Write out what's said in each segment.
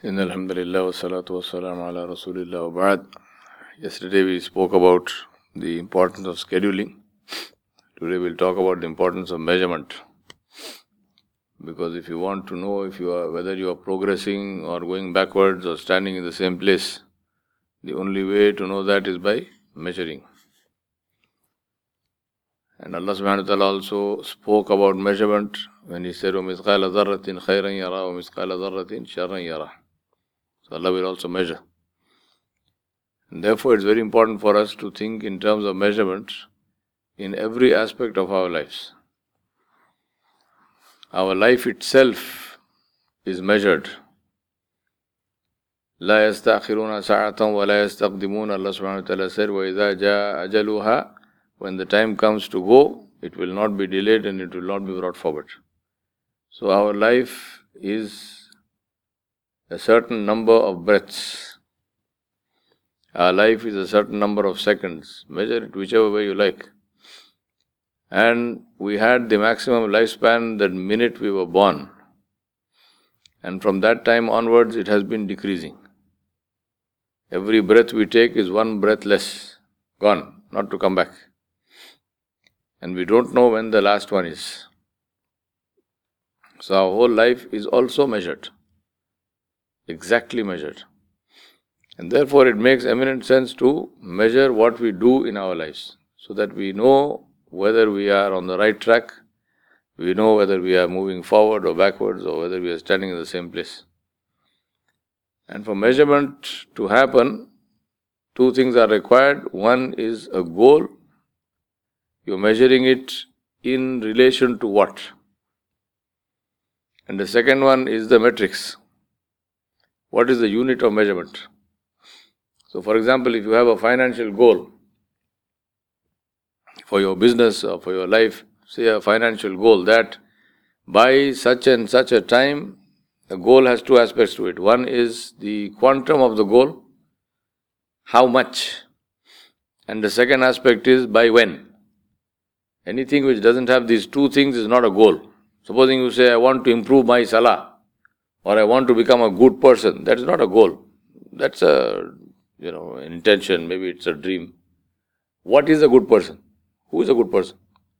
In Alhamdulillah wa salatu wa salam ala Rasulillah wa ba'd. Yesterday we spoke about the importance of scheduling. Today we'll talk about the importance of measurement. Because if you want to know whether you are progressing or going backwards or standing in the same place, the only way to know that is by measuring. And Allah subhanahu wa ta'ala also spoke about measurement when He said, وَمِثْقَالَ ذَرَّةٍ خَيْرًا يَرَى وَمِثْقَالَ ذَرَّةٍ شَرًّا يَرَى. So Allah will also measure. And therefore it's very important for us to think in terms of measurement in every aspect of our lives. Our life itself is measured. لا يستأخرون ساعة ولا يستقدمون. Allah subhanahu wa ta'ala said, وَإِذَا جَاءَ أَجَلُهَا. When the time comes to go, it will not be delayed and it will not be brought forward. So our life is a certain number of breaths. Our life is a certain number of seconds. Measure it whichever way you like. And we had the maximum lifespan that minute we were born. And from that time onwards, it has been decreasing. Every breath we take is one breath less. Gone, not to come back. And we don't know when the last one is. So our whole life is also measured. Exactly measured. And therefore it makes eminent sense to measure what we do in our lives, so that we know whether we are on the right track, we know whether we are moving forward or backwards, or whether we are standing in the same place. And for measurement to happen, two things are required. One is a goal. You're measuring it in relation to what? And the second one is the metrics. What is the unit of measurement? So for example, if you have a financial goal for your business or for your life, say a financial goal that by such and such a time, the goal has two aspects to it. One is the quantum of the goal, how much, and the second aspect is by when. Anything which doesn't have these two things is not a goal. Supposing you say, I want to improve my salah, or I want to become a good person, that is not a goal. That's a, an intention, maybe it's a dream. What is a good person? Who is a good person?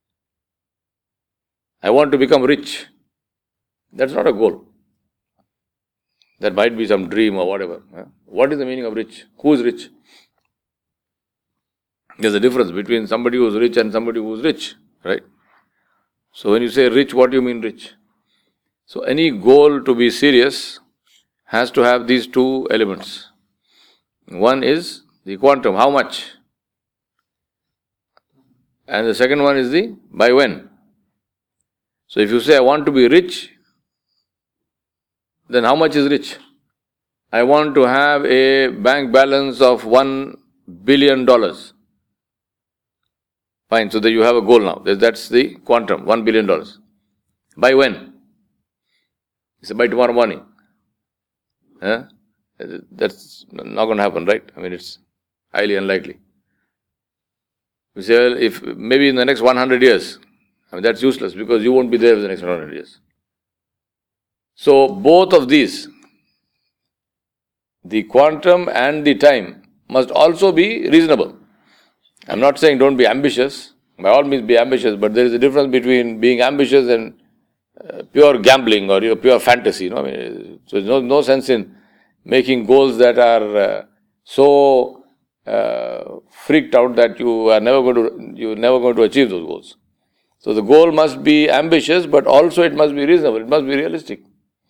I want to become rich. That's not a goal. That might be some dream or whatever. What is the meaning of rich? Who is rich? There's a difference between somebody who is rich and somebody who is rich, right? So when you say rich, what do you mean rich? So any goal to be serious has to have these two elements. One is the quantum, how much? And the second one is the by when. So if you say I want to be rich, then how much is rich? I want to have a bank balance of $1 billion. Fine, so that you have a goal now. That's the quantum, $1 billion. By when? It's by tomorrow morning. That's not going to happen, right? I mean, it's highly unlikely. You say, well, if maybe in the next 100 years, that's useless because you won't be there for the next 100 years. So both of these, the quantum and the time, must also be reasonable. I'm not saying don't be ambitious. By all means be ambitious, but there is a difference between being ambitious and pure gambling or pure fantasy. So there's no sense in making goals that are so freaked out that you're never going to achieve those goals. So the goal must be ambitious, but also it must be reasonable. It must be realistic.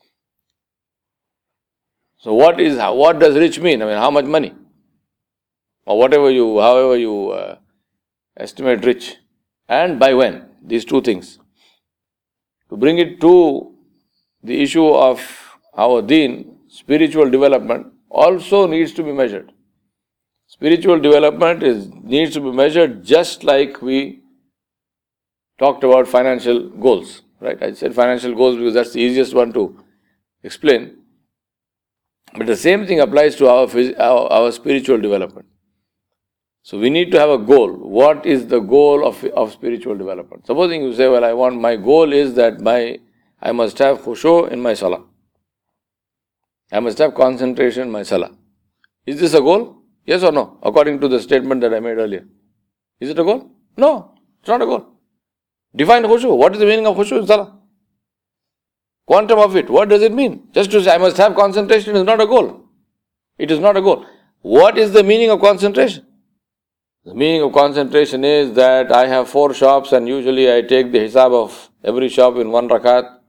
So what does rich mean? How much money? Or however you estimate rich. And by when? These two things. To bring it to the issue of our deen, spiritual development also needs to be measured. Spiritual development needs to be measured just like we talked about financial goals. Right? I said financial goals because that's the easiest one to explain. But the same thing applies to our spiritual development. So we need to have a goal. What is the goal of spiritual development? Supposing you say, my goal is that I must have khushu in my salah. I must have concentration in my salah. Is this a goal? Yes or no? According to the statement that I made earlier. Is it a goal? No, it's not a goal. Define khushu. What is the meaning of khushu in salah? Quantum of it. What does it mean? Just to say I must have concentration is not a goal. It is not a goal. What is the meaning of concentration? The meaning of concentration is that I have 4 shops and usually I take the hisab of every shop in 1 rakat.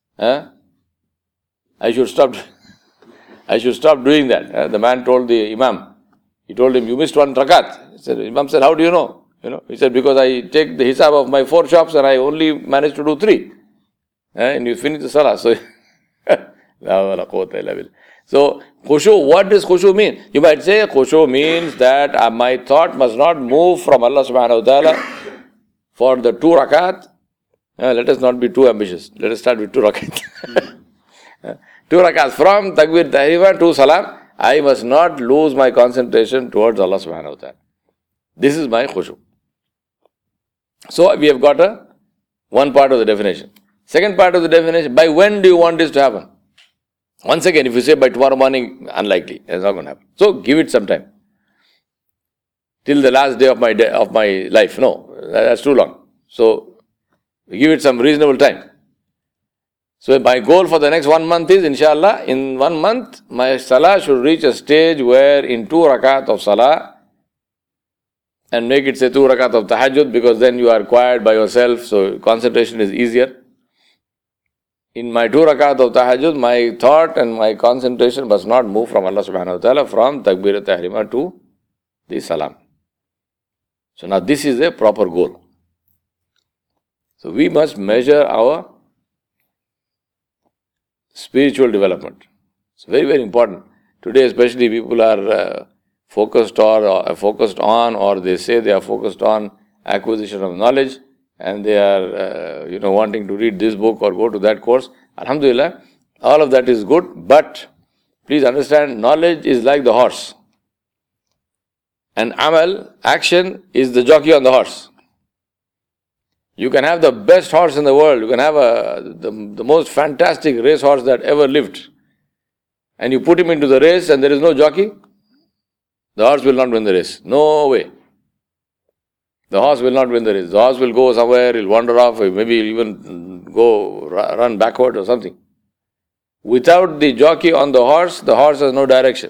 I should stop doing that. The man told the Imam, he told him, you missed 1 rakat. He said, Imam said, how do you know? He said, because I take the hisab of my 4 shops and I only managed to do 3. And you finish the salah. So, so khushu, what does khushu mean? You might say khushu means that my thought must not move from Allah subhanahu wa ta'ala for the 2 rakat. Let us not be too ambitious. Let us start with 2 rakat. 2 rakats from takbir tahrima to salam. I must not lose my concentration towards Allah subhanahu wa ta'ala. This is my khushu. So we have got one part of the definition. Second part of the definition, by when do you want this to happen? Once again, if you say by tomorrow morning, unlikely. It's not going to happen. So give it some time. Till the last day of my life. No, that's too long. So give it some reasonable time. So my goal for the next 1 month is, inshallah, in 1 month, my salah should reach a stage where in 2 rakat of salah, and make it say 2 rakat of tahajjud, because then you are quiet by yourself, so concentration is easier. In my 2 rakat of tahajjud, my thought and my concentration must not move from Allah subhanahu wa ta'ala, from takbir tahrima to the salam. So now this is a proper goal. So we must measure our spiritual development. It's very, very important. Today especially people are focused on, or they say they are focused on acquisition of knowledge, and they are wanting to read this book or go to that course. Alhamdulillah, all of that is good, but please understand, knowledge is like the horse. And amal, action, is the jockey on the horse. You can have the best horse in the world, you can have the most fantastic race horse that ever lived, and you put him into the race and there is no jockey, the horse will not win the race. No way. The horse will not win the race. The horse will go somewhere, he'll wander off, maybe he'll even run backward or something. Without the jockey on the horse has no direction.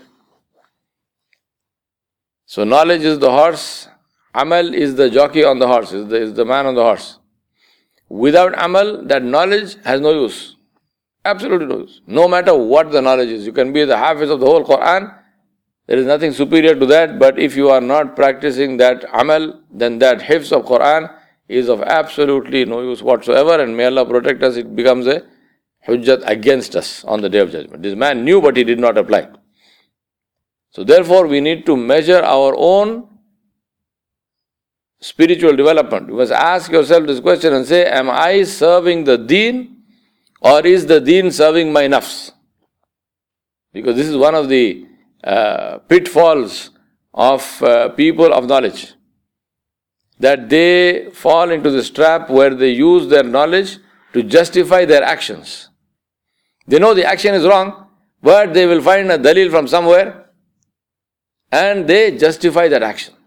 So knowledge is the horse, amal is the jockey on the horse, is the man on the horse. Without amal, that knowledge has no use. Absolutely no use. No matter what the knowledge is. You can be the hafiz of the whole Quran, there is nothing superior to that, but if you are not practicing that amal, then that hifz of Quran is of absolutely no use whatsoever, and may Allah protect us, it becomes a hujjat against us on the Day of Judgment. This man knew but he did not apply. So therefore we need to measure our own spiritual development. You must ask yourself this question and say, am I serving the deen, or is the deen serving my nafs? Because this is one of the pitfalls of people of knowledge, that they fall into this trap where they use their knowledge to justify their actions. They know the action is wrong, but they will find a dalil from somewhere and they justify that action.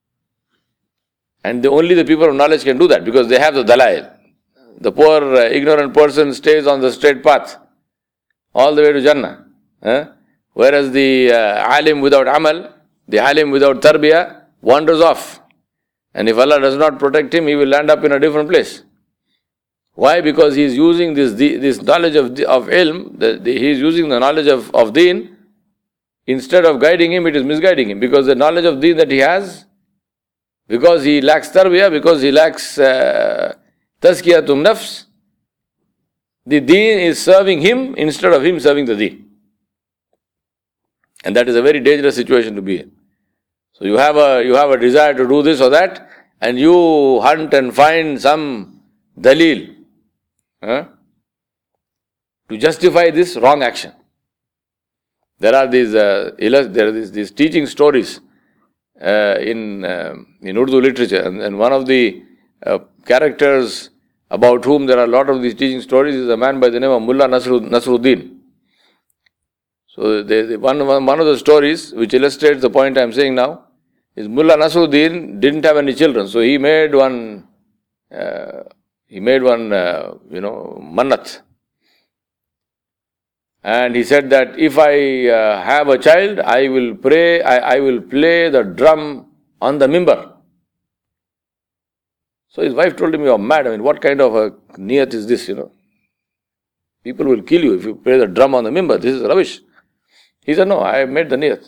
And only the people of knowledge can do that, because they have the dalail. The poor ignorant person stays on the straight path all the way to Jannah. Whereas the alim without amal, the alim without tarbiyah, wanders off. And if Allah does not protect him, he will land up in a different place. Why? Because he is using this knowledge of ilm, he is using the knowledge of deen. Instead of guiding him, it is misguiding him. Because the knowledge of deen that he has, because he lacks tarbiyah, because he lacks tazkiyatun nafs, the deen is serving him instead of him serving the deen. And that is a very dangerous situation to be in. So you have a desire to do this or that, and you hunt and find some dalil to justify this wrong action. There are these teaching stories in Urdu literature, and one of the characters about whom there are a lot of these teaching stories is a man by the name of Mullah Nasruddin. So one of the stories which illustrates the point I am saying now is Mullah Nasruddin didn't have any children, so he made one mannat. And he said that if I have a child, I will play the drum on the mimbar. So his wife told him, you are mad. I mean, what kind of a niyat is this, People will kill you if you play the drum on the mimbar. This is rubbish. He said, no, I have made the niyat.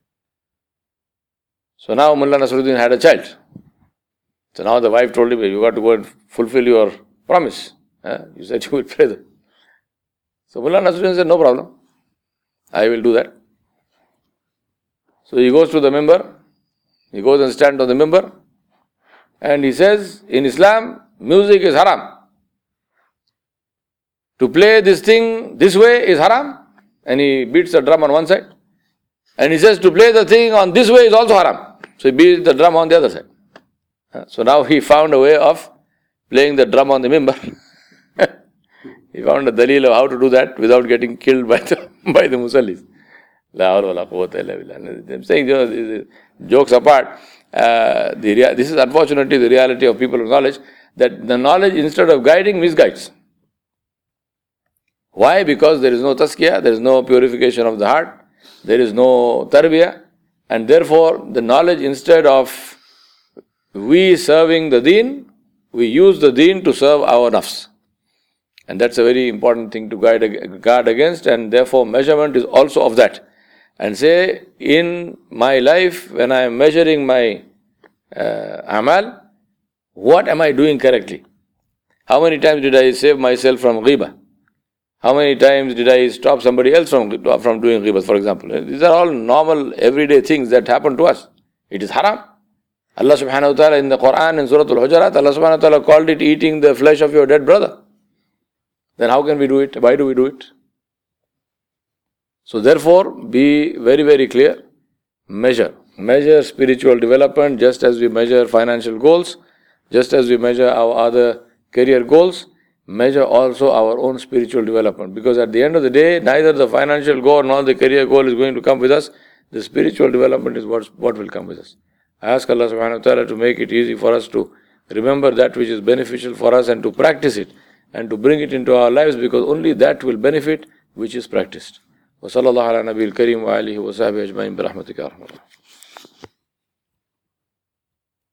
So now Mullah Nasruddin had a child. So now the wife told him, you got to go and fulfill your promise. You said you will play the... So Mullah Nasruddin said, no problem. I will do that. So he goes to the mimbar. He goes and stands on the mimbar. And he says, in Islam, music is haram. To play this thing this way is haram. And he beats the drum on one side. And he says, to play the thing on this way is also haram. So he beats the drum on the other side. So now he found a way of playing the drum on the mimbar. He found a dalil of how to do that without getting killed by the musallis. I'm saying, jokes apart, this is unfortunately the reality of people of knowledge, that the knowledge, instead of guiding, misguides. Why? Because there is no tazkiyah, there is no purification of the heart, there is no tarbiyah, and therefore the knowledge, instead of we serving the deen, we use the deen to serve our nafs. And that's a very important thing to guard against, and therefore measurement is also of that. And say, in my life, when I am measuring my amal, what am I doing correctly? How many times did I save myself from ghibah? How many times did I stop somebody else from doing ghibah, for example? These are all normal, everyday things that happen to us. It is haram. Allah subhanahu wa ta'ala in the Quran, in Surah Al-Hujurat, Allah subhanahu wa ta'ala called it eating the flesh of your dead brother. Then how can we do it? Why do we do it? So therefore, be very, very clear. Measure spiritual development just as we measure financial goals, just as we measure our other career goals. Measure also our own spiritual development. Because at the end of the day, neither the financial goal nor the career goal is going to come with us. The spiritual development is what will come with us. I ask Allah subhanahu wa ta'ala to make it easy for us to remember that which is beneficial for us and to practice it and to bring it into our lives, because only that will benefit which is practiced. وصلى الله على نبي الكريم وآله وصحبه أجمعين برحمتك يا رحمة الله.